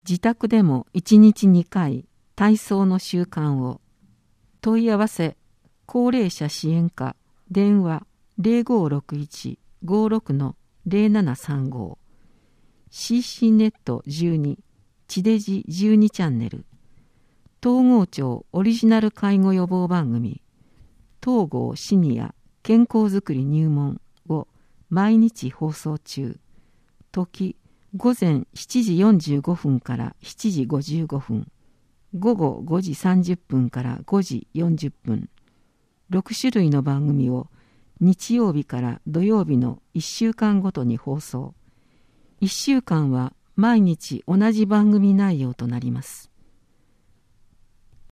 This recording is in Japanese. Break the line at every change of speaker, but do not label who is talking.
自宅でも1日2回体操の習慣を。問い合わせ高齢者支援課電話 0561-56-0735 CC ネット12地デジ12チャンネル東郷町オリジナル介護予防番組東郷シニア健康づくり入門を毎日放送中。時午前7時45分から7時55分、午後5時30分から5時40分、6種類の番組を日曜日から土曜日の1週間ごとに放送。1週間は毎日同じ番組内容となります。